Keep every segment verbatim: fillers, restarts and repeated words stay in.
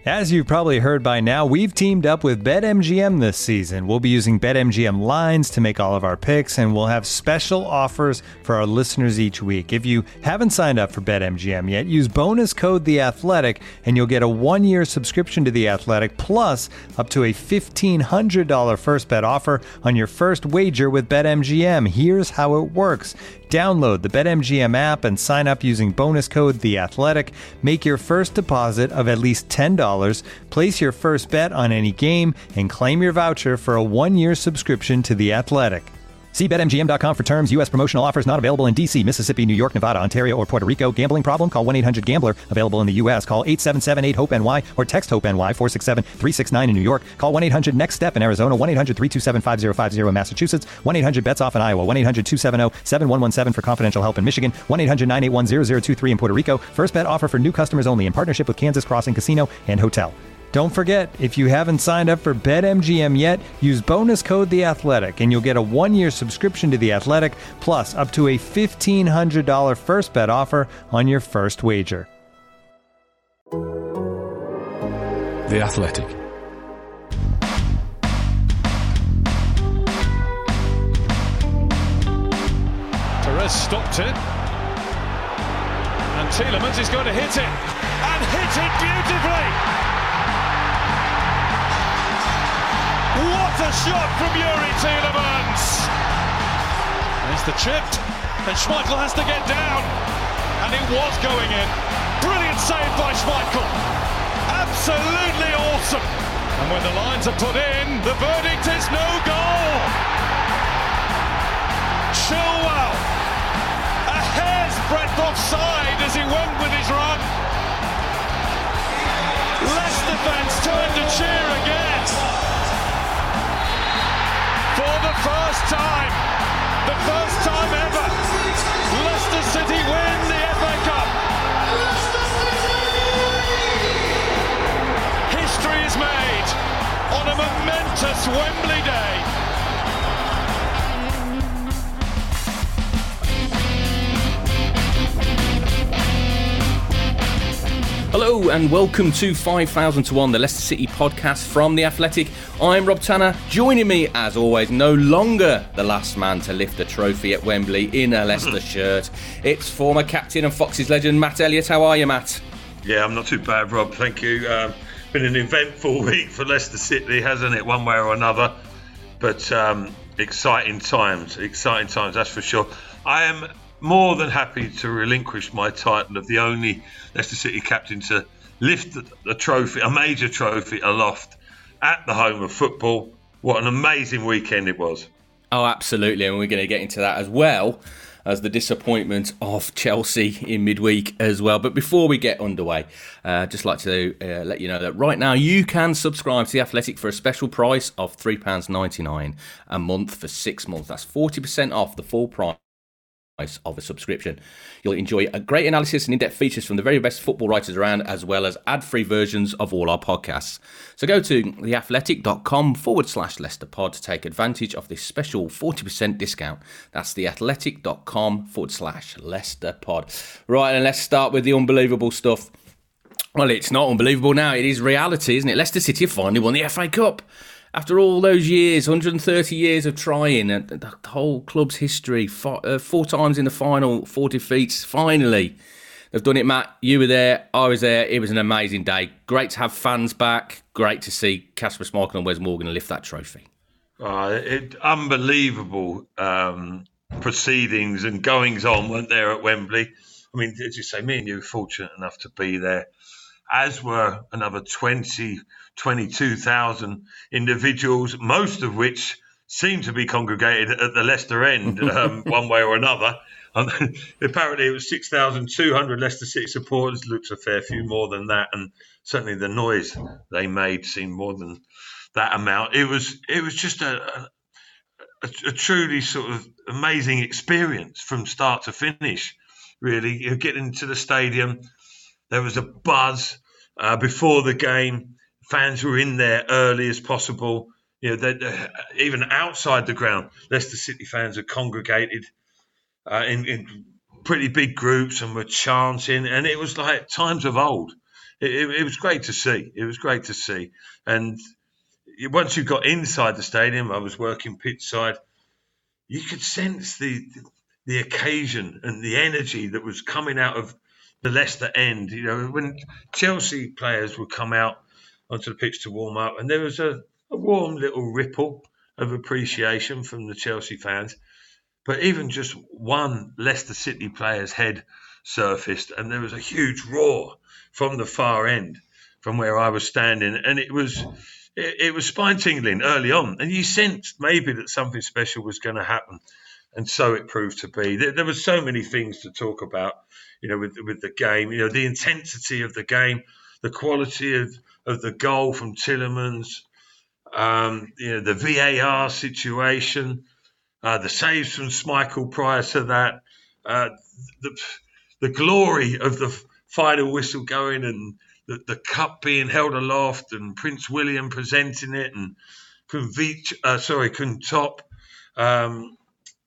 As you've probably heard by now, we've teamed up with BetMGM this season. We'll be using BetMGM lines to make all of our picks, and we'll have special offers for our listeners each week. If you haven't signed up for BetMGM yet, use bonus code The Athletic, and you'll get a one-year subscription to The Athletic, plus up to a fifteen hundred dollars first bet offer on your first wager with BetMGM. Here's how it works. Download the BetMGM app and sign up using bonus code The Athletic. Make your first deposit of at least ten dollars. Place your first bet on any game and claim your voucher for a one-year subscription to The Athletic. See Bet M G M dot com for terms. U S promotional offers not available in D C, Mississippi, New York, Nevada, Ontario, or Puerto Rico. Gambling problem? Call one eight hundred gambler. Available in the U S. Call eight seven seven eight hope N Y or text HOPE-NY four six seven three six nine in New York. Call one eight hundred next step in Arizona. one eight hundred three two seven five zero five zero in Massachusetts. one eight hundred bets off in Iowa. one eight hundred two seven zero seven one one seven for confidential help in Michigan. one eight hundred nine eight one zero zero two three in Puerto Rico. First bet offer for new customers only in partnership with Kansas Crossing Casino and Hotel. Don't forget, if you haven't signed up for BetMGM yet, use bonus code The Athletic, and you'll get a one-year subscription to The Athletic, plus up to a fifteen hundred dollars first bet offer on your first wager. The Athletic. Perez stopped it, and Tielemans is going to hit it, and hit it beautifully! What a shot from Youri Tielemans! There's the chip, and Schmeichel has to get down, and it was going in. Brilliant save by Schmeichel. Absolutely awesome. And when the lines are put in, the verdict is no goal. Chilwell, a hair's breadth offside as he went with his run. Leicester fans turned to cheer again. For the first time, the first time ever, Leicester City win the F A Cup. History is made on a momentous Wembley day. Hello and welcome to five thousand to one, the Leicester City podcast from The Athletic. I'm Rob Tanner. Joining me, as always, no longer the last man to lift a trophy at Wembley in a Leicester shirt. It's former captain and Foxes legend, Matt Elliott. How are you, Matt? Yeah, I'm not too bad, Rob. Thank you. Um, been an eventful week for Leicester City, hasn't it, one way or another? But um, exciting times, exciting times, that's for sure. I am more than happy to relinquish my title of the only Leicester City captain to lift a trophy, a major trophy aloft at the home of football. What an amazing weekend it was. Oh, absolutely. And we're going to get into that as well as the disappointment of Chelsea in midweek as well. But before we get underway, I'd uh, just like to uh, let you know that right now you can subscribe to The Athletic for a special price of three pounds ninety-nine a month for six months. That's forty percent off the full price of a subscription. You'll enjoy a great analysis and in-depth features from the very best football writers around, as well as ad-free versions of all our podcasts. So go to theathletic.com forward slash Leicester Pod to take advantage of this special forty percent discount. That's theathletic.com forward slash Leicester Pod. Right, and let's start with the unbelievable stuff. Well, it's not unbelievable now. It is reality, isn't it? Leicester City have finally won the F A Cup. After all those years, one hundred thirty years of trying, and the whole club's history, four, uh, four times in the final, four defeats, finally, they've done it, Matt. You were there, I was there, it was an amazing day. Great to have fans back, great to see Kasper Schmeichel and Wes Morgan lift that trophy. Uh, it, unbelievable um, proceedings and goings on, weren't there, at Wembley? I mean, as you say, me and you were fortunate enough to be there, as were another twenty, twenty-two thousand individuals, most of which seem to be congregated at the Leicester end, um, one way or another. Um, apparently, it was six thousand two hundred Leicester City supporters. Looks a fair few more than that, and certainly the noise they made seemed more than that amount. It was, it was just a, a, a truly sort of amazing experience from start to finish. Really, you get into the stadium. There was a buzz uh, before the game. Fans were in there early as possible. You know, they, they, even outside the ground, Leicester City fans had congregated uh, in, in pretty big groups and were chanting. And it was like times of old. it, it, it was great to see. It was great to see. And once you got inside the stadium, I was working pitch side, you could sense the the occasion and the energy that was coming out of the Leicester end. You know, when Chelsea players would come out onto the pitch to warm up, and there was a, a warm little ripple of appreciation from the Chelsea fans. But even just one Leicester City player's head surfaced, and there was a huge roar from the far end, from where I was standing, and it was it, it was spine tingling early on, and you sensed maybe that something special was going to happen, and so it proved to be. There, there were so many things to talk about, you know, with with the game, you know, the intensity of the game, the quality of, of the goal from Tielemans, um, you know, the V A R situation. Uh, the saves from Schmeichel prior to that, uh, the the glory of the final whistle going, and the, the cup being held aloft, and Prince William presenting it, and Kunvich, uh, sorry, Kuntop um,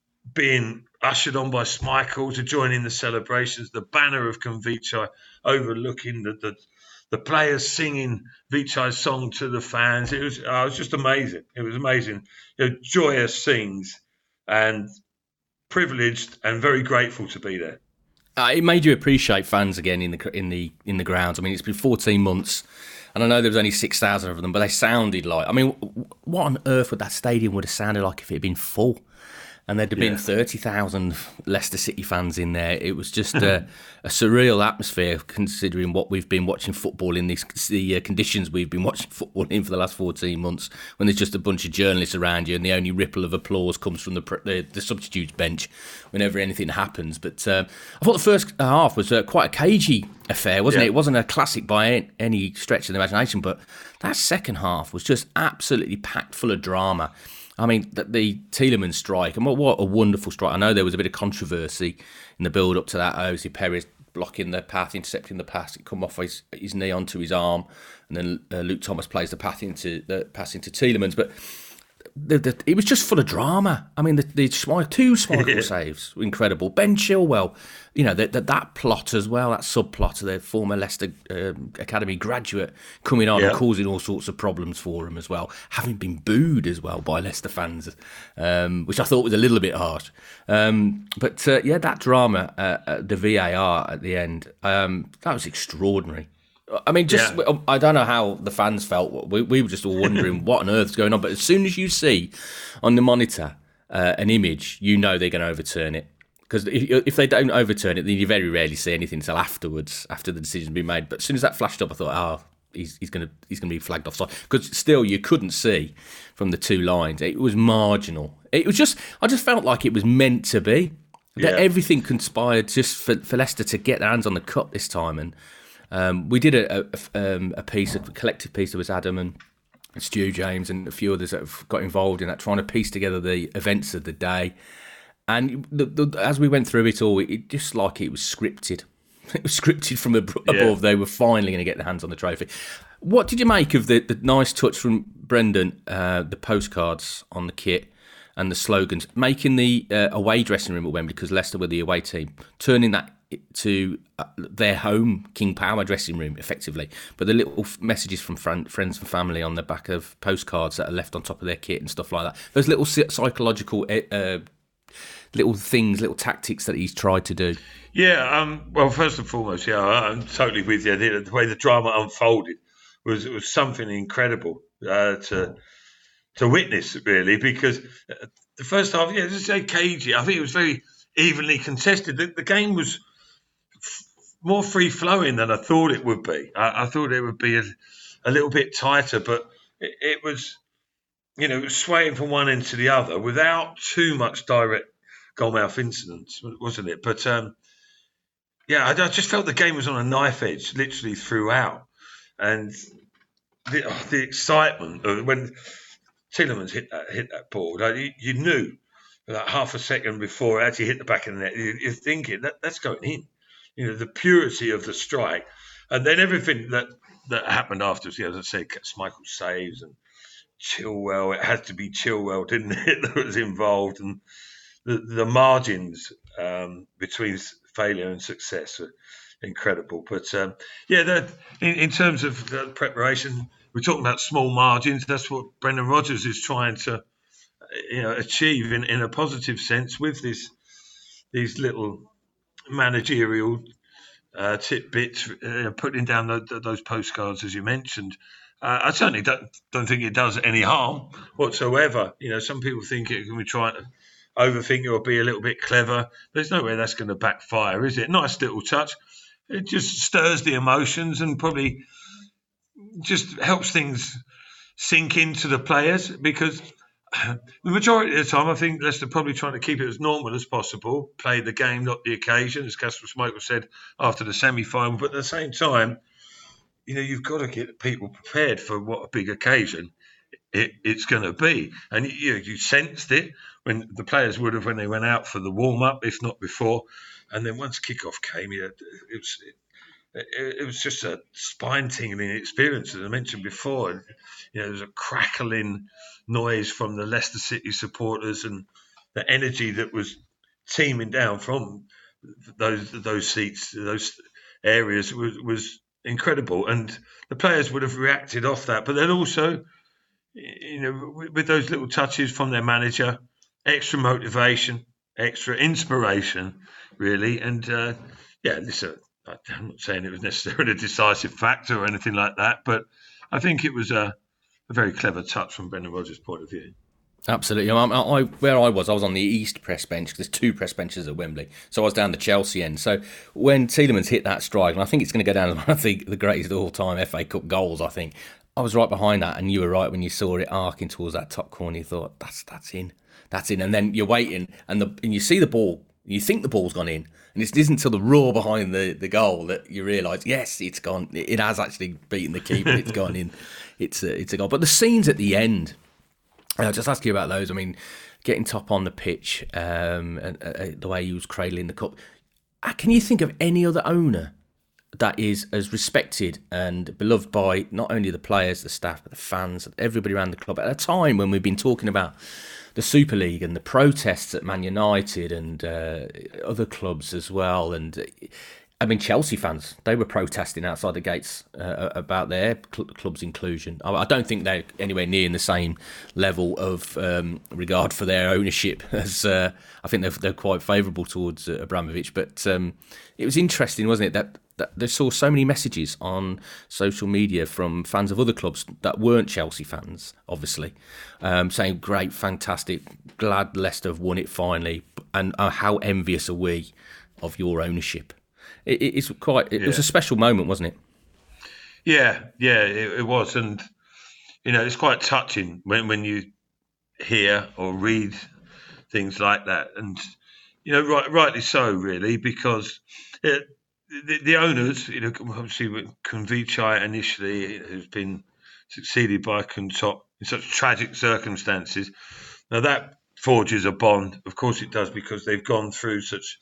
being ushered on by Schmeichel to join in the celebrations. The banner of Kunvichai overlooking the, the the players singing Vichai's song to the fans. It was, uh, it was just amazing. It was amazing. You know, joyous scenes. And privileged and very grateful to be there. Uh, it made you appreciate fans again in the in the in the grounds. I mean, it's been fourteen months, and I know there was only six thousand of them, but they sounded like. I mean, what on earth would that stadium would have sounded like if it had been full? And there'd have been yeah. thirty thousand Leicester City fans in there. It was just a, a surreal atmosphere, considering what we've been watching football in, these the uh, conditions we've been watching football in for the last fourteen months, when there's just a bunch of journalists around you and the only ripple of applause comes from the the, the substitutes bench whenever anything happens. But uh, I thought the first half was uh, quite a cagey affair, wasn't yeah. it? It wasn't a classic by any stretch of the imagination, but that second half was just absolutely packed full of drama. I mean, the, the Tielemans strike, and what, what a wonderful strike. I know there was a bit of controversy in the build-up to that. Jose Perez blocking the path, intercepting the pass. It come off his, his knee onto his arm, and then uh, Luke Thomas plays the pass into, the pass into Tielemans. But the, the, it was just full of drama. I mean, the, the two Schmeichel saves were incredible. Ben Chilwell, you know, the, the, that plot as well, that subplot of the former Leicester um, Academy graduate coming on yeah. and causing all sorts of problems for him as well, having been booed as well by Leicester fans, um, which I thought was a little bit harsh. Um, but uh, yeah, that drama, uh, uh, the V A R at the end, um, that was extraordinary. I mean, just yeah. I don't know how the fans felt. We, we were just all wondering what on earth's going on. But as soon as you see on the monitor uh, an image, you know they're going to overturn it. Because if, if they don't overturn it, then you very rarely see anything until afterwards, after the decision's been made. But as soon as that flashed up, I thought, oh, he's, he's going to he's going to be flagged offside. Because still, you couldn't see from the two lines. It was marginal. It was just, I just felt like it was meant to be. That yeah. everything conspired just for, for Leicester to get their hands on the cup this time. And Um, we did a, a, um, a piece, a collective piece. There was Adam and Stu James and a few others that have got involved in that, trying to piece together the events of the day. And the, the, as we went through it all, it, it just like it was scripted. It was scripted from above. Yeah. They were finally going to get their hands on the trophy. What did you make of the, the nice touch from Brendan, uh, the postcards on the kit and the slogans, making the uh, away dressing room at Wembley, because Leicester were the away team, turning that to uh, their home King Power dressing room, effectively. But the little f- messages from friend, friends and family on the back of postcards that are left on top of their kit and stuff like that. Those little psychological uh, little things, little tactics that he's tried to do. Yeah, um, well, first and foremost, yeah, I'm totally with you. The, the way the drama unfolded was it was something incredible uh, to to witness, really, because the first half, yeah, just say cagey. I think it was very evenly contested. The, the game was more free flowing than I thought it would be. I, I thought it would be a, a little bit tighter, but it, it was, you know, swaying from one end to the other without too much direct goalmouth incidents, wasn't it? But um, yeah, I, I just felt the game was on a knife edge, literally throughout, and the, oh, the excitement of when Tielemans hit that hit that ball, like, you, you knew that half a second before it actually hit the back of the net, you, you're thinking that that's going in. You know, the purity of the strike, and then everything that, that happened afterwards. Yeah, as I said, Schmeichel saves and Chilwell. It had to be Chilwell, didn't it, that was involved, and the the margins um, between failure and success. incredible. But um, yeah, the, in, in terms of the preparation, we're talking about small margins. That's what Brendan Rodgers is trying to, you know, achieve in, in a positive sense with this these little managerial uh, tidbits, uh, putting down the, the, those postcards as you mentioned. Uh, I certainly don't don't think it does any harm whatsoever. You know, some people think it can be trying to overthink it or be a little bit clever. There's no way that's going to backfire, is it? Nice little touch. It just stirs the emotions and probably just helps things sink into the players, because the majority of the time I think Leicester are probably trying to keep it as normal as possible, play the game, not the occasion, as Kasper Schmeichel said after the semi-final. But at the same time, you know, you've got to get people prepared for what a big occasion it, it's going to be. And you, you sensed it when the players would have when they went out for the warm-up, if not before. And then once kickoff came, you know, it was it, it was just a spine-tingling experience, as I mentioned before. And, you know, there was a crackling noise from the Leicester City supporters, and the energy that was teeming down from those those seats, those areas was, was incredible. And the players would have reacted off that. But then also, you know, with, with those little touches from their manager, extra motivation, extra inspiration, really. And uh, yeah, listen, I'm not saying it was necessarily a decisive factor or anything like that, but I think it was a, a very clever touch from Brendan Rodgers' point of view. Absolutely. I, I, where I was, I was on the East press bench, because there's two press benches at Wembley. So I was down the Chelsea end. So when Tielemans hit that strike, and I think it's going to go down as one of the, the greatest all-time F A Cup goals, I think, I was right behind that, and you were right when you saw it arcing towards that top corner. You thought, that's that's in, that's in. And then you're waiting, and, the, and you see the ball, you think the ball's gone in, and it isn't until the roar behind the, the goal that you realise, yes, it's gone. It has actually beaten the keeper. It's gone in. It's a, it's a goal. But the scenes at the end, I'll just ask you about those. I mean, getting top on the pitch, um, and uh, the way he was cradling the cup. Uh, can you think of any other owner that is as respected and beloved by not only the players, the staff, but the fans, everybody around the club, at a time when we've been talking about the Super League and the protests at Man United and uh, other clubs as well? And I mean, Chelsea fans, they were protesting outside the gates uh, about their cl- club's inclusion. I, I don't think they're anywhere near in the same level of um, regard for their ownership as uh, I think they're, they're quite favourable towards uh, Abramovich. But um, it was interesting, wasn't it, that, that they saw so many messages on social media from fans of other clubs that weren't Chelsea fans, obviously, um, saying, great, fantastic, glad Leicester have won it finally, and uh, how envious are we of your ownership. It, it's quite. It yeah. was a special moment, wasn't it? Yeah, yeah, it, it was, and you know, it's quite touching when, when you hear or read things like that, and you know, right, rightly so, really, because it, the, the owners, you know, obviously with Konvichai initially, who's been succeeded by Kuntop in such tragic circumstances. Now that forges a bond, of course it does, because they've gone through such,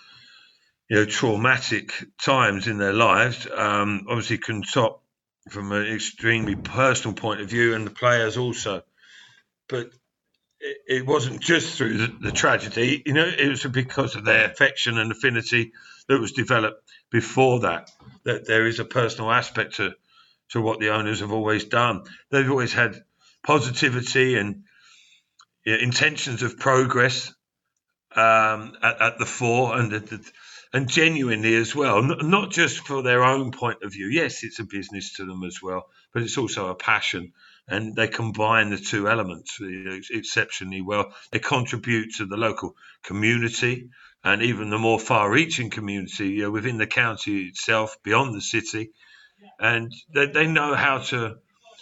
you know, traumatic times in their lives. Um, obviously, Kuntop from an extremely personal point of view, and the players also. But it, it wasn't just through the, the tragedy, you know, it was because of their affection and affinity that was developed before that, that there is a personal aspect to, to what the owners have always done. They've always had positivity and you know, intentions of progress um, at, at the fore, and the, and genuinely as well, not just for their own point of view. Yes, it's a business to them as well, but it's also a passion, and they combine the two elements exceptionally well. They contribute to the local community and even the more far-reaching community, you know, within the county itself, beyond the city, and they, they know how to.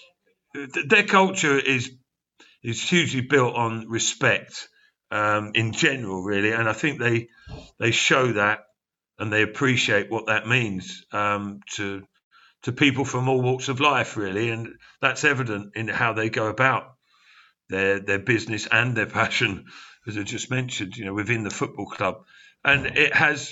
Their culture is is hugely built on respect um, in general, really, and I think they they show that. And they appreciate what that means um, to to people from all walks of life, really, and that's evident in how they go about their their business and their passion, as I just mentioned, you know, within the football club, and it has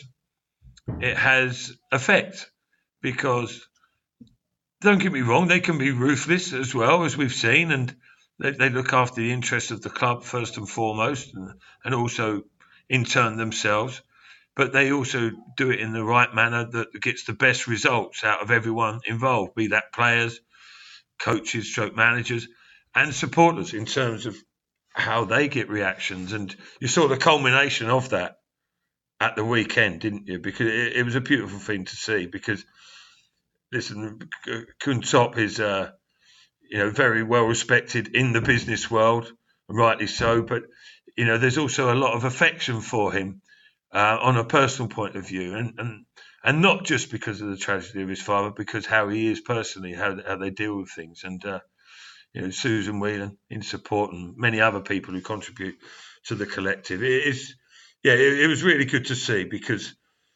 it has effect, because don't get me wrong, they can be ruthless as well, as we've seen, and they, they look after the interests of the club first and foremost, and, and also in turn themselves. but they also do it in the right manner that gets the best results out of everyone involved, be that players, coaches, stroke managers, and supporters in terms of how they get reactions. And you saw the culmination of that at the weekend, didn't you? Because it, it was a beautiful thing to see. Because listen, Kuntop is, uh, you know, very well respected in the business world, rightly so. But you know, there's also a lot of affection for him uh, on a personal point of view, and and and not just because of the tragedy of his father, because how he is personally, how how they deal with things, and. Uh, You know, Susan Whelan in support and many other people who contribute to the collective. It is, yeah, it, it was really good to see because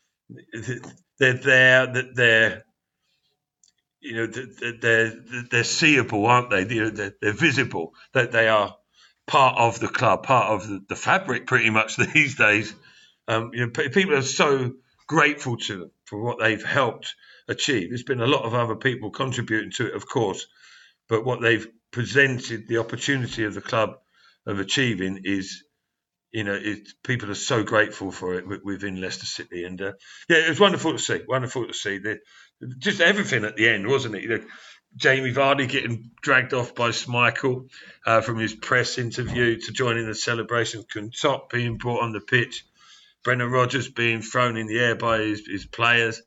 they're there, that they're, you know, they're they're seeable, aren't they? They're, they're visible, that they are part of the club, part of the, the fabric, pretty much these days. Um, you know, people are so grateful to them for what they've helped achieve. There's been a lot of other people contributing to it, of course, but what they've presented, the opportunity of the club of achieving is, you know, it, people are so grateful for it within Leicester City. And uh, yeah, it was wonderful to see, wonderful to see. The, just everything at the end, wasn't it? You know, Jamie Vardy getting dragged off by Schmeichel uh, from his press interview to join in the celebration, Kuntop being brought on the pitch, Brendan Rodgers being thrown in the air by his, his players,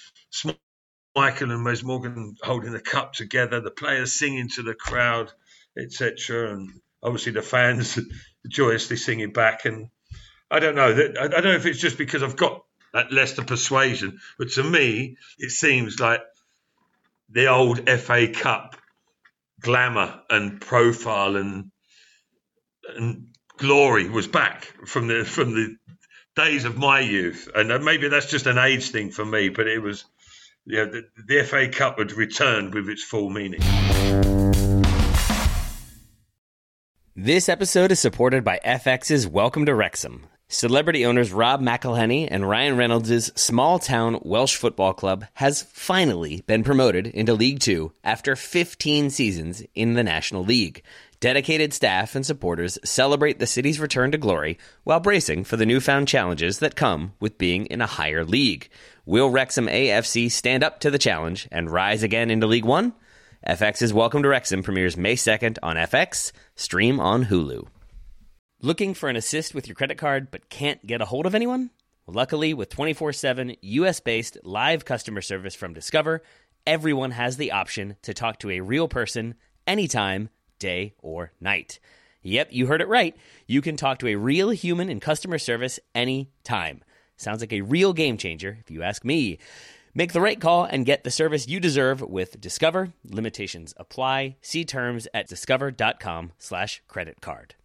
Michael and Wes Morgan holding the cup together, the players singing to the crowd, et cetera, and obviously the fans joyously singing back. And I don't know, I don't know if it's just because I've got that Leicester persuasion, but to me, it seems like the old F A Cup glamour and profile and and glory was back from the from the days of my youth. And maybe that's just an age thing for me, but it was. Yeah, the, the F A Cup had returned with its full meaning. This episode is supported by F X's Welcome to Wrexham. Celebrity owners Rob McElhenney and Ryan Reynolds' small-town Welsh football club has finally been promoted into League Two after fifteen seasons in the National League. Dedicated staff and supporters celebrate the city's return to glory while bracing for the newfound challenges that come with being in a higher league. Will Wrexham A F C stand up to the challenge and rise again into League One? F X's Welcome to Wrexham premieres May second on F X, stream on Hulu. Looking for an assist with your credit card but can't get a hold of anyone? Luckily, with twenty-four seven U S-based live customer service from Discover, everyone has the option to talk to a real person anytime, day or night. Yep, you heard it right. You can talk to a real human in customer service anytime. Sounds like a real game changer, if you ask me. Make the right call and get the service you deserve with Discover. Limitations apply. See terms at discover.com slash credit card.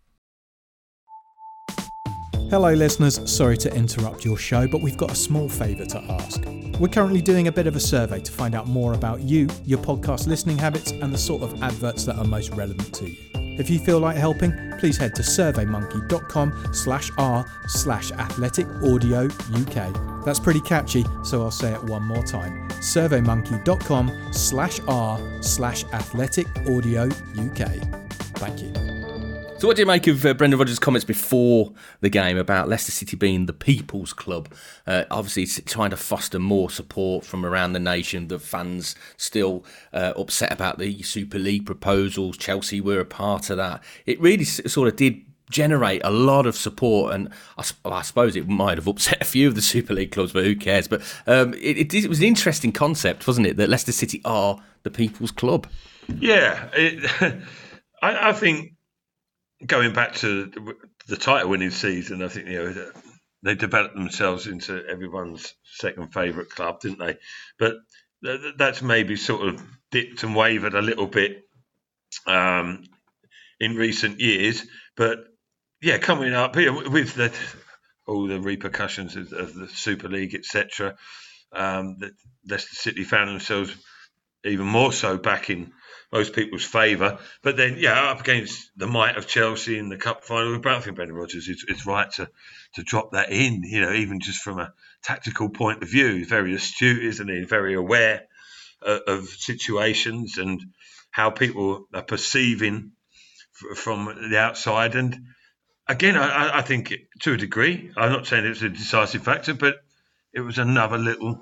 Hello listeners, sorry to interrupt your show, but we've got a small favour to ask. We're currently doing a bit of a survey to find out more about you, your podcast listening habits, and the sort of adverts that are most relevant to you. If you feel like helping, please head to surveymonkey.com slash r slash athletic audio UK. That's pretty catchy, so I'll say it one more time. surveymonkey.com slash r slash athletic audio UK. Thank you. So what do you make of uh, Brendan Rodgers' comments before the game about Leicester City being the people's club? Uh, obviously, it's trying to foster more support from around the nation. The fans still uh, upset about the Super League proposals. Chelsea were a part of that. It really s- sort of did generate a lot of support, and I, I suppose it might have upset a few of the Super League clubs, but who cares? But um, it, it, it was an interesting concept, wasn't it, that Leicester City are the people's club? Yeah, it, I, I think... Going back to the title-winning season, I think you know they developed themselves into everyone's second favourite club, didn't they? But that's maybe sort of dipped and wavered a little bit um, in recent years. But yeah, coming up here with the, all the repercussions of, of the Super League, et cetera, um, that Leicester City found themselves even more so back in most people's favour. But then, yeah, up against the might of Chelsea in the cup final, I don't think Brendan Rodgers is it's right to to drop that in, you know, even just from a tactical point of view. He's very astute, isn't he? Very aware uh, of situations and how people are perceiving f- from the outside. And again, I, I think it, to a degree, I'm not saying it's a decisive factor, but it was another little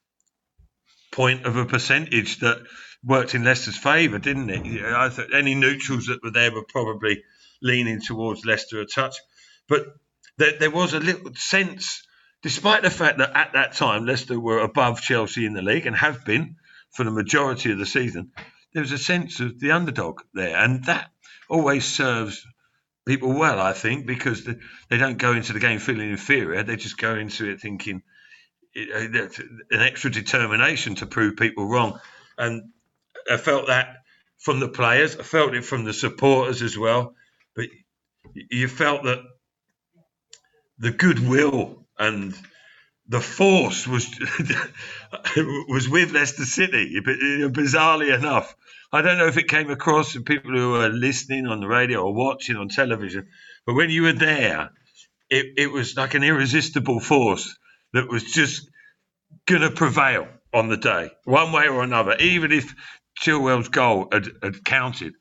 point of a percentage that worked in Leicester's favour, didn't it? I thought any neutrals that were there were probably leaning towards Leicester a touch. But there, there was a little sense, despite the fact that at that time Leicester were above Chelsea in the league and have been for the majority of the season, there was a sense of the underdog there. And that always serves people well, I think, because they, they don't go into the game feeling inferior. They just go into it thinking it, an extra determination to prove people wrong. And I felt that from the players. I felt it from the supporters as well. But you felt that the goodwill and the force was was with Leicester City. But bizarrely enough, I don't know if it came across to people who were listening on the radio or watching on television, but when you were there, it, it was like an irresistible force that was just going to prevail on the day, one way or another. Even if Chilwell's goal had, had counted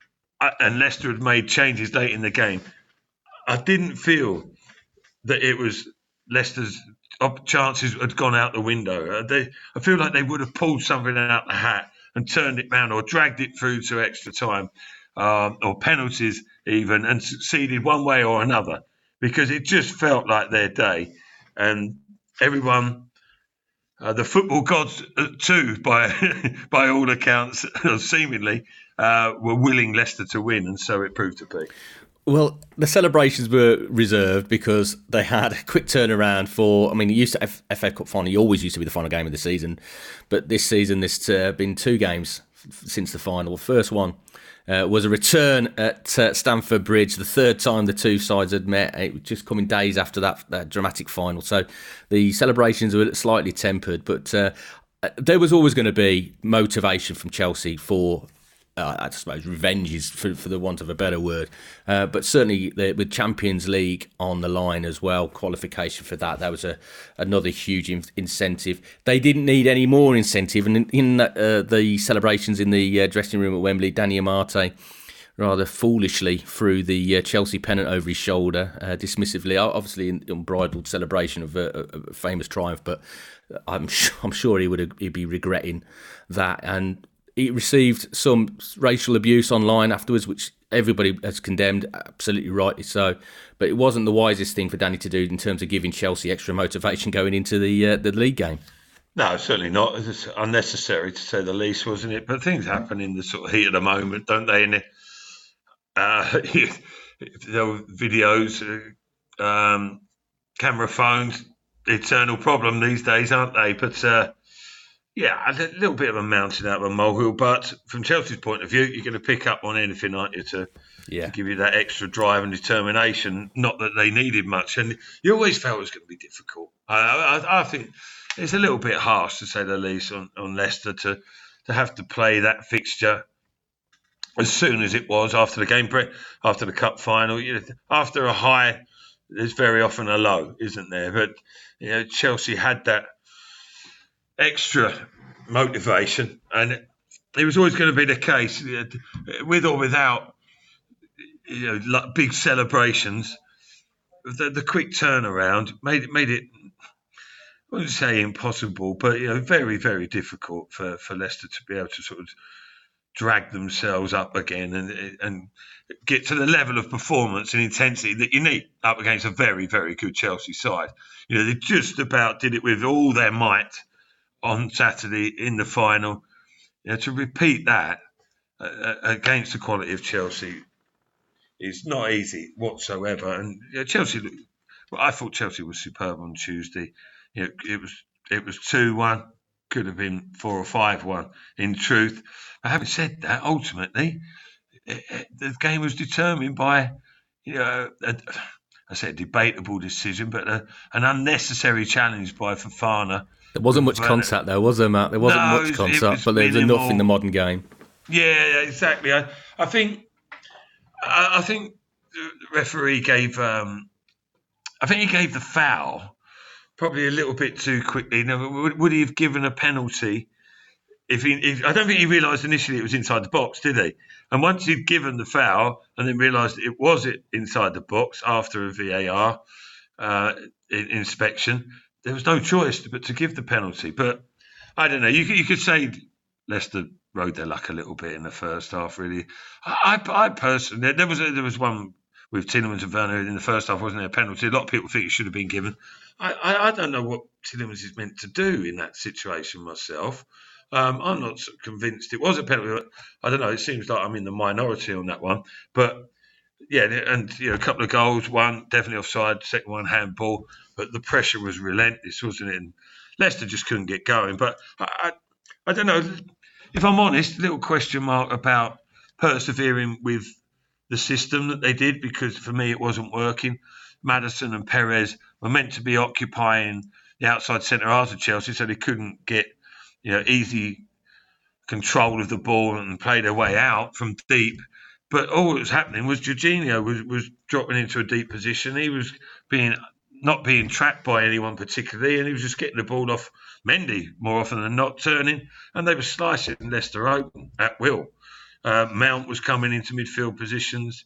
and Leicester had made changes late in the game, I didn't feel that it was Leicester's chances had gone out the window. They, I feel like they would have pulled something out the hat and turned it round or dragged it through to extra time um, or penalties even and succeeded one way or another, because it just felt like their day. And everyone, uh, the football gods too, by by all accounts, seemingly, uh, were willing Leicester to win, and so it proved to be. Well, the celebrations were reserved because they had a quick turnaround for, I mean, it used to, F- FA Cup final, it always used to be the final game of the season. But this season, there's uh, been two games f- since the final. The first one uh, was a return at uh, Stamford Bridge, the third time the two sides had met. It was just coming days after that, that dramatic final. So the celebrations were slightly tempered, but uh, there was always going to be motivation from Chelsea for Uh, I suppose revenge is for, for the want of a better word, uh, but certainly the, with Champions League on the line as well, qualification for that, that was a another huge in, incentive. They didn't need any more incentive, and in, in uh, the celebrations in the uh, dressing room at Wembley, Danny Amate rather foolishly threw the uh, Chelsea pennant over his shoulder, uh, dismissively, obviously an unbridled celebration of a, a famous triumph, but I'm sure, I'm sure he would he'd be regretting that. And he received some racial abuse online afterwards, which everybody has condemned, absolutely rightly so. But it wasn't the wisest thing for Danny to do in terms of giving Chelsea extra motivation going into the uh, the league game. No, certainly not. It's unnecessary, to say the least, wasn't it? But things happen in the sort of heat of the moment, don't they? And uh, there were videos, um, camera phones, the eternal problem these days, aren't they? But uh, yeah, a little bit of a mountain out of a molehill, but from Chelsea's point of view, you're going to pick up on anything, aren't you, to, yeah. to give you that extra drive and determination. Not that they needed much, and you always felt it was going to be difficult. I, I, I think it's a little bit harsh, to say the least, on, on Leicester to, to have to play that fixture as soon as it was after the game, after the cup final. You know, after a high, there's very often a low, isn't there? But you know, Chelsea had that extra motivation, and it was always going to be the case, with or without, you know, like big celebrations. The, the quick turnaround made it made it, I wouldn't say impossible, but you know, very very difficult for, for Leicester to be able to sort of drag themselves up again and and get to the level of performance and intensity that you need up against a very very good Chelsea side. You know, they just about did it with all their might on Saturday in the final. You know, to repeat that uh, against the quality of Chelsea is not easy whatsoever. And you know, Chelsea, well, I thought Chelsea was superb on Tuesday. You know, it was it was two one, could have been four or five one in truth. But having said that, ultimately it, it, the game was determined by, you know, a, I said a debatable decision, but a, an unnecessary challenge by Fofana. There wasn't much contact there, was there, Matt? There wasn't no, much contact, but there's enough in the modern game. Yeah, exactly. I, I think I, I think the referee gave um, I think he gave the foul probably a little bit too quickly. Now, would, would he have given a penalty if he, if, I don't think he realised initially it was inside the box, did he? And once he'd given the foul and then realised it was it inside the box after a V A R uh, inspection, there was no choice but to give the penalty. But I don't know. You, you could say Leicester rode their luck a little bit in the first half. Really, I, I, I personally there was a, there was one with Tielemans and Werner in the first half, wasn't there? A penalty. A lot of people think it should have been given. I, I, I don't know what Tielemans is meant to do in that situation myself. Um, I'm not so convinced it was a penalty. I don't know. It seems like I'm in the minority on that one. But yeah, and you know, a couple of goals. One definitely offside. Second one handball. But the pressure was relentless, wasn't it? And Leicester just couldn't get going. But I, I, I don't know. If I'm honest, a little question mark about persevering with the system that they did, because for me it wasn't working. Maddison and Perez were meant to be occupying the outside centre half of Chelsea, so they couldn't get, you know, easy control of the ball and play their way out from deep. But all that was happening was Jorginho was, was dropping into a deep position. He was being not being tracked by anyone particularly, and he was just getting the ball off Mendy more often than not, turning, and they were slicing Leicester open at will. Uh, Mount was coming into midfield positions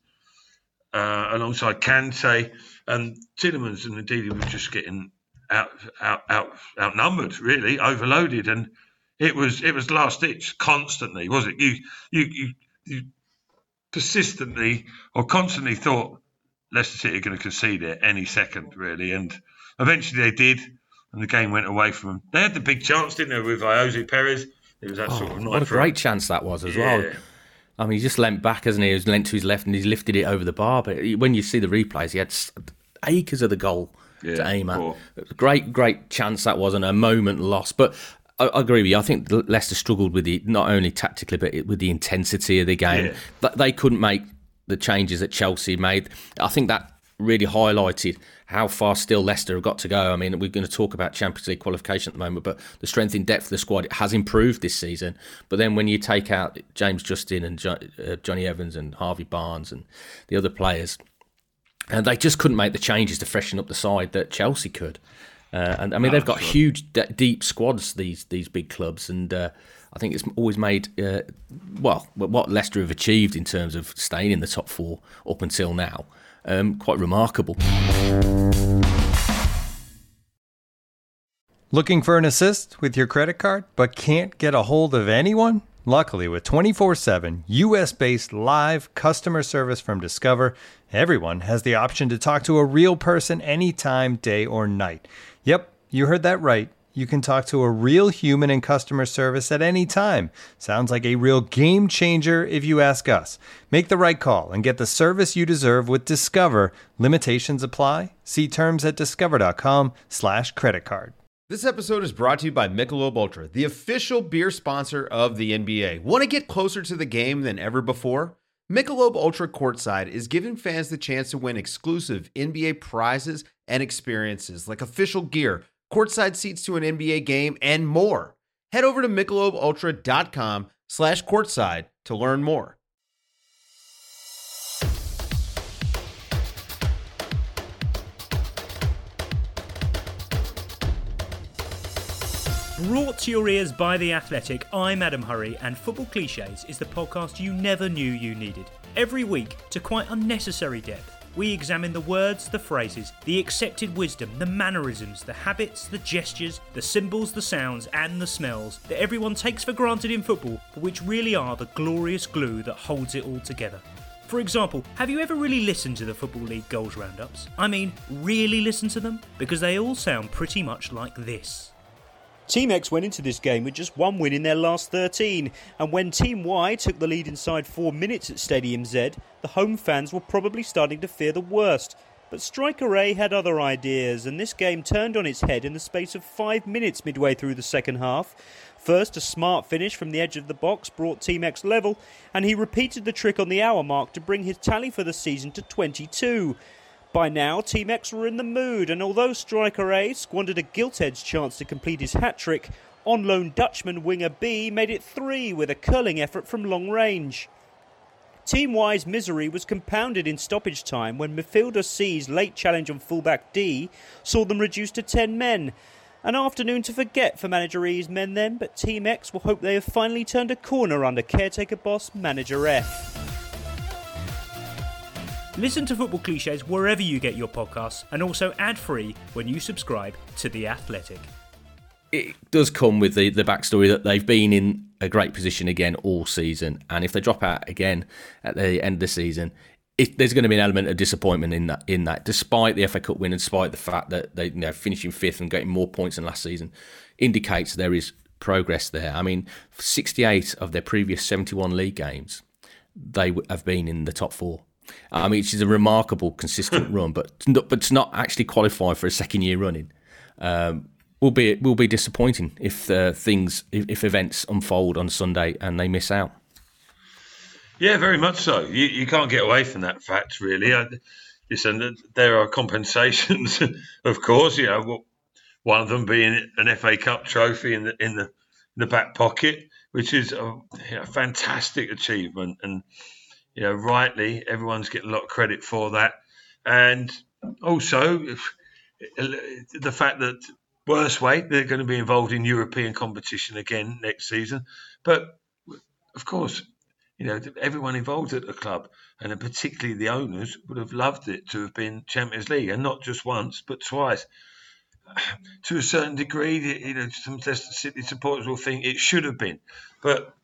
uh, alongside Kante, and Tielemans and Ndidi were just getting out, out, out, outnumbered, really, overloaded, and it was it was last ditch constantly, was it? You you you, you persistently or constantly thought Leicester City are going to concede it any second, really, and eventually they did, and the game went away from them. They had the big chance, didn't they, with Jose Perez? It was that oh, sort of night. What a great chance that was as yeah. well. I mean, he just leant back, hasn't he? He was leant to his left and he's lifted it over the bar. But when you see the replays, he had acres of the goal yeah, to aim at. Cool. Great, great chance that was, and a moment lost. But I, I agree with you. I think Leicester struggled with the not only tactically, but with the intensity of the game. Yeah. They couldn't make the changes that Chelsea made. I think that really highlighted how far still Leicester have got to go. I mean, we're going to talk about Champions League qualification at the moment, but the strength in depth of the squad has improved this season. But then when you take out James Justin and jo- uh, Johnny Evans and Harvey Barnes and the other players, and they just couldn't make the changes to freshen up the side that Chelsea could. Uh, and I mean, they've got huge, de- deep squads, these these big clubs, and uh, I think it's always made, uh, well, what Leicester have achieved in terms of staying in the top four up until now, um, quite remarkable. Looking for an assist with your credit card, but can't get a hold of anyone? Luckily, with twenty-four seven U S-based live customer service from Discover, everyone has the option to talk to a real person anytime, day or night. Yep, you heard that right. You can talk to a real human in customer service at any time. Sounds like a real game changer if you ask us. Make the right call and get the service you deserve with Discover. Limitations apply. See terms at discover.com slash credit card. This episode is brought to you by Michelob Ultra, the official beer sponsor of the N B A. Want to get closer to the game than ever before? Michelob Ultra Courtside is giving fans the chance to win exclusive N B A prizes and experiences like official gear, courtside seats to an N B A game, and more. Head over to michelobultra.com slash courtside to learn more. Brought to your ears by The Athletic, I'm Adam Hurrey, and Football Clichés is the podcast you never knew you needed. Every week, to quite unnecessary depth, we examine the words, the phrases, the accepted wisdom, the mannerisms, the habits, the gestures, the symbols, the sounds, and the smells that everyone takes for granted in football, but which really are the glorious glue that holds it all together. For example, have you ever really listened to the Football League goals roundups? I mean, really listened to them? Because they all sound pretty much like this. Team X went into this game with just one win in their last thirteen, and when Team Y took the lead inside four minutes at Stadium Z, the home fans were probably starting to fear the worst. But Striker A had other ideas, and this game turned on its head in the space of five minutes midway through the second half. First, a smart finish from the edge of the box brought Team X level, and he repeated the trick on the hour mark to bring his tally for the season to twenty-two. By now, Team X were in the mood, and although Striker A squandered a gilt-edged chance to complete his hat-trick, on-loan Dutchman winger B made it three with a curling effort from long range. Team Y's misery was compounded in stoppage time when midfielder C's late challenge on fullback D saw them reduced to ten men. An afternoon to forget for Manager E's men then, but Team X will hope they have finally turned a corner under caretaker boss Manager F. Listen to Football Clichés wherever you get your podcasts, and also ad-free when you subscribe to The Athletic. It does come with the, the backstory that they've been in a great position again all season, and if they drop out again at the end of the season, it, there's going to be an element of disappointment in that. In that, despite the F A Cup win, and despite the fact that they, you know, finishing fifth and getting more points than last season, indicates there is progress there. I mean, sixty-eight of their previous seventy-one league games, they have been in the top four. I mean, which is a remarkable, consistent run, but but to not actually qualify for a second year running um, will be will be disappointing if uh, things if, if events unfold on Sunday and they miss out. Yeah, very much so. You you can't get away from that fact, really. I, listen, there are compensations, of course. You know, one of them being an F A Cup trophy in the in the in the back pocket, which is a you know, fantastic achievement, and you know, rightly, everyone's getting a lot of credit for that. And also, if, the fact that, worst way, they're going to be involved in European competition again next season. But, of course, you know, everyone involved at the club, and particularly the owners, would have loved it to have been Champions League, and not just once, but twice. To a certain degree, you know, some Leicester City supporters will think it should have been. But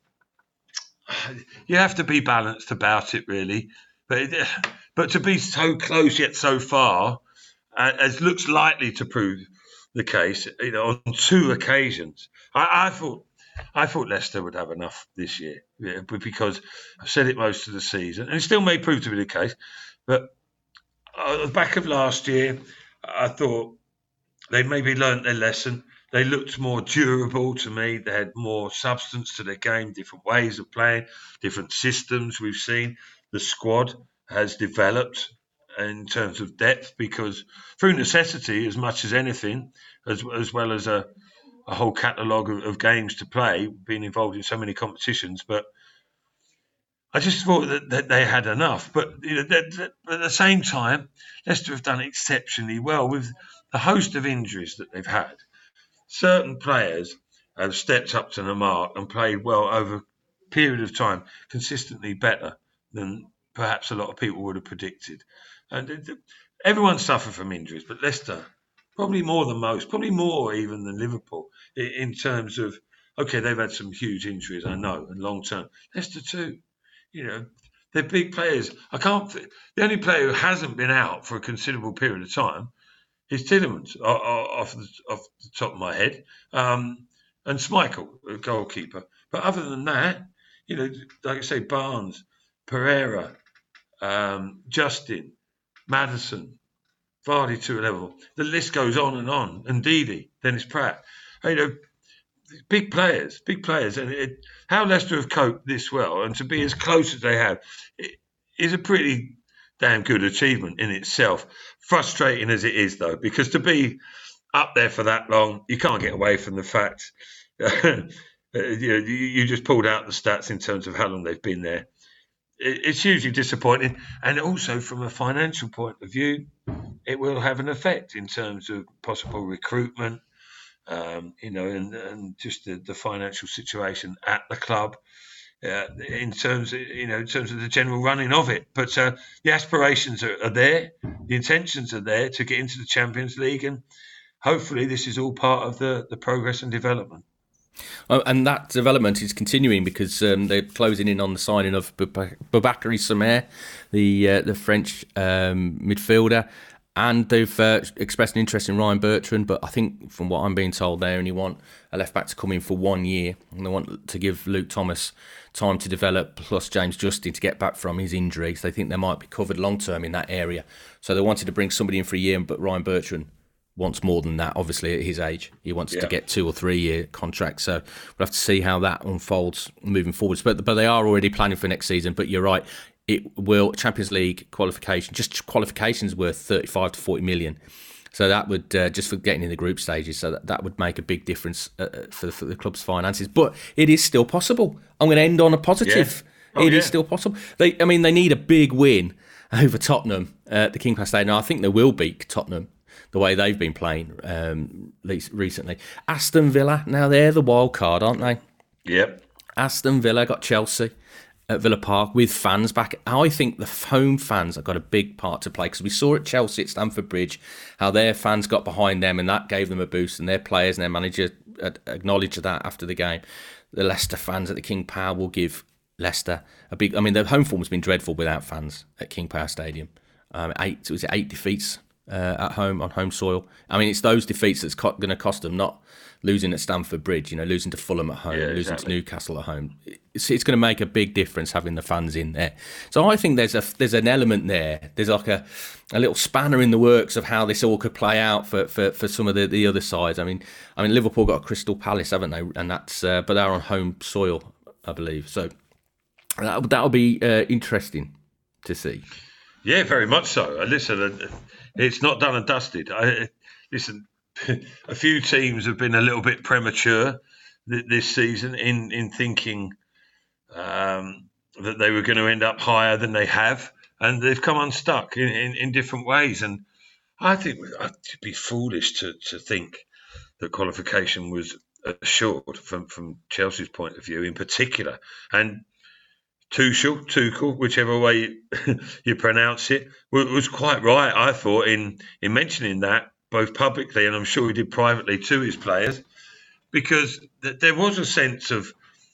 you have to be balanced about it, really. But but to be so close yet so far, uh, as looks likely to prove the case, you know, on two occasions, I, I thought I thought Leicester would have enough this year, yeah, because I've said it most of the season, and it still may prove to be the case. But on the back of last year, I thought they maybe learnt their lesson. They looked more durable to me. They had more substance to their game, different ways of playing, different systems we've seen. The squad has developed in terms of depth because through necessity, as much as anything, as, as well as a, a whole catalogue of, of games to play, being involved in so many competitions. But I just thought that, that they had enough. But you know, that, that, at the same time, Leicester have done exceptionally well with the host of injuries that they've had. Certain players have stepped up to the mark and played well over a period of time, consistently better than perhaps a lot of people would have predicted. And everyone suffered from injuries, but Leicester, probably more than most, probably more even than Liverpool, in terms of, okay, they've had some huge injuries, I know, and long term. Leicester too. You know, they're big players. I can't, the only player who hasn't been out for a considerable period of time is Tielemans, off the, off the top of my head, um, and Schmeichel, a goalkeeper. But other than that, you know, like I say, Barnes, Pereira, um, Justin, Maddison, Vardy to a level. The list goes on and on. And Ndidi, Dennis Pratt. You know, big players, big players. And it, how Leicester have coped this well and to be as close as they have it is a pretty damn good achievement in itself. Frustrating as it is, though, because to be up there for that long, you can't get away from the fact. you know, you just pulled out the stats in terms of how long they've been there. It's hugely disappointing. And also from a financial point of view, it will have an effect in terms of possible recruitment, um, you know, and, and just the, the financial situation at the club. Uh, in terms of, you know, in terms of the general running of it. But uh, the aspirations are, are there, the intentions are there to get into the Champions League, and hopefully this is all part of the, the progress and development. Oh, and that development is continuing because um, they're closing in on the signing of Boubakary Somer, the uh, the French um, midfielder, and they've uh, expressed an interest in Ryan Bertrand. But I think, from what I'm being told, they only want a left back to come in for one year, and they want to give Luke Thomas time to develop, plus James Justin to get back from his injury. So they think they might be covered long term in that area. So they wanted to bring somebody in for a year, but Ryan Bertrand wants more than that, obviously, at his age. He wants yeah. to get two or three year contracts. So we'll have to see how that unfolds moving forwards. But but they are already planning for next season. But you're right, it will Champions League qualification, just qualifications worth thirty-five to forty million. So that would, uh, just for getting in the group stages, so that, that would make a big difference uh, for, for the club's finances. But it is still possible. I'm going to end on a positive. Yeah. Oh, it yeah. is still possible. They, I mean, they need a big win over Tottenham at the King Power Stadium. Now, I think they will beat Tottenham. the way they've been playing um, recently. Aston Villa, now they're the wild card, aren't they? Yep. Aston Villa got Chelsea at Villa Park with fans back. I think the home fans have got a big part to play, because we saw at Chelsea at Stamford Bridge how their fans got behind them and that gave them a boost, and their players and their manager acknowledged that after the game. The Leicester fans at the King Power will give Leicester a big... I mean, the home form has been dreadful without fans at King Power Stadium. Um, eight, was it eight defeats uh, at home on home soil? I mean, it's those defeats that's co- going to cost them, not losing at Stamford Bridge, you know, losing to Fulham at home, yeah, losing exactly. to Newcastle at home. It's, it's going to make a big difference having the fans in there. So I think there's a there's an element there. There's like a, a little spanner in the works of how this all could play out for, for, for some of the, the other sides. I mean, I mean Liverpool got a Crystal Palace, haven't they? And that's uh, but they're on home soil, I believe. So that that'll be uh, interesting to see. Yeah, very much so. Listen, it's not done and dusted. I, listen. A few teams have been a little bit premature th- this season in in thinking um, that they were going to end up higher than they have, and they've come unstuck in, in, in different ways. And I think I'd be foolish to, to think that qualification was assured from, from Chelsea's point of view in particular. And Tuchel, Tuchel, whichever way you pronounce it, was quite right, I thought, in, in mentioning that, both publicly and I'm sure he did privately to his players, because th- there was a sense of,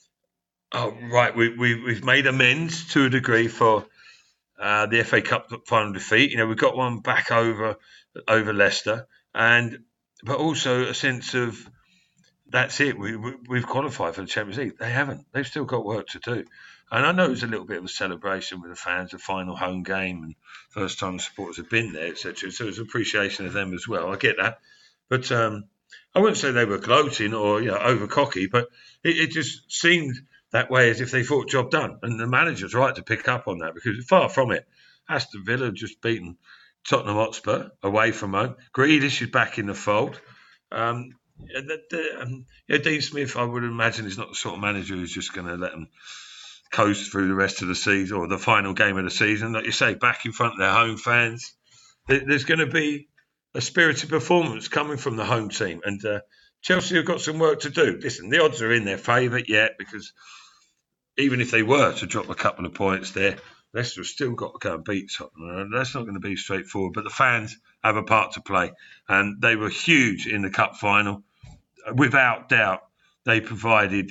oh, right, we, we, we've made amends to a degree for uh, the F A Cup final defeat. You know, we've got one back over over Leicester, and but also a sense of, that's it, we, we, we've qualified for the Champions League. They haven't. They've still got work to do. And I know it was a little bit of a celebration with the fans, the final home game, and first time the supporters have been there, et cetera. So it's appreciation of them as well. I get that. But um, I wouldn't say they were gloating or, you know, over cocky, but it, it just seemed that way, as if they thought job done. And the manager's right to pick up on that, because far from it. Aston Villa just beaten Tottenham Hotspur away from home. Grealish is back in the fold. Um, the, the, um, yeah, Dean Smith, I would imagine, is not the sort of manager who's just going to let them coast through the rest of the season or the final game of the season. Like you say, back in front of their home fans, there's going to be a spirited performance coming from the home team. And uh, Chelsea have got some work to do. Listen, the odds are in their favour yet, because even if they were to drop a couple of points there, Leicester have still got to go and beat Tottenham. That's not going to be straightforward. But the fans have a part to play. And they were huge in the cup final. Without doubt, they provided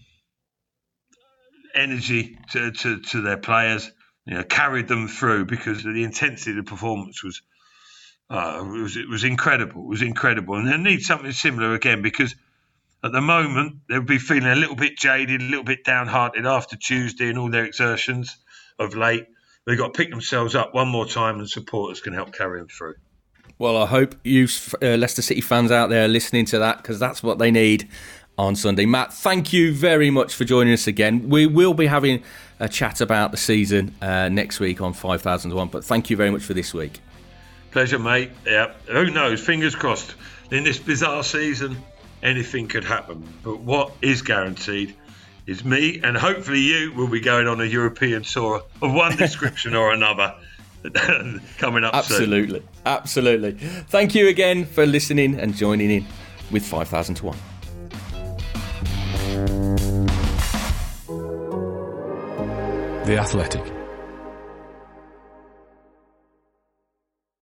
energy to, to, to their players, you know, carried them through, because the intensity of the performance was, uh, it was it was incredible. It was incredible. And they need something similar again, because at the moment they'll be feeling a little bit jaded, a little bit downhearted after Tuesday and all their exertions of late. They've got to pick themselves up one more time, and supporters can help carry them through. Well, I hope you uh, Leicester City fans out there are listening to that, because that's what they need on Sunday. Matt, thank you very much for joining us again. We will be having a chat about the season uh, next week on five thousand one, but thank you very much for this week. Pleasure, mate. Yeah, who knows? Fingers crossed. In this bizarre season, anything could happen. But what is guaranteed is me, and hopefully you, will be going on a European tour of one description or another coming up absolutely, soon. Absolutely. Thank you again for listening and joining in with five thousand to one. The Athletic.